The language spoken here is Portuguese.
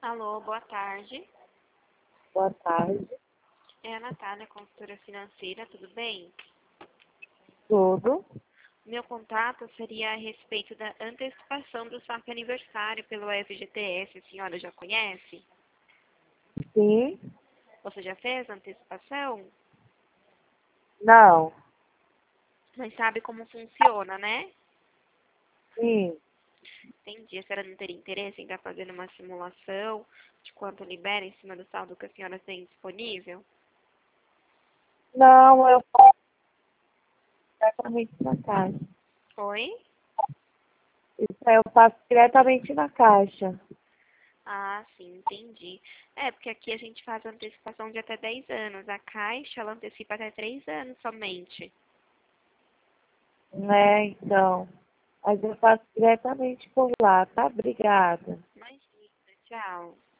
Alô, boa tarde. Boa tarde. É a Natália, consultora financeira, tudo bem? Tudo? Meu contato seria a respeito da antecipação do saque aniversário pelo FGTS. A senhora já conhece? Sim? Você já fez a antecipação? Não? Mas sabe como funciona, né? Sim? Entendi. A senhora não teria interesse em estar fazendo uma simulação de quanto libera em cima do saldo que a senhora tem disponível? Não, eu faço diretamente na caixa. Oi? Isso aí eu faço diretamente na caixa. Ah, sim, entendi. É, porque aqui a gente faz antecipação de até 10 anos. A Caixa, ela antecipa até 3 anos somente. Né, então. Mas eu faço diretamente por lá, tá? Obrigada. Imagina, tchau.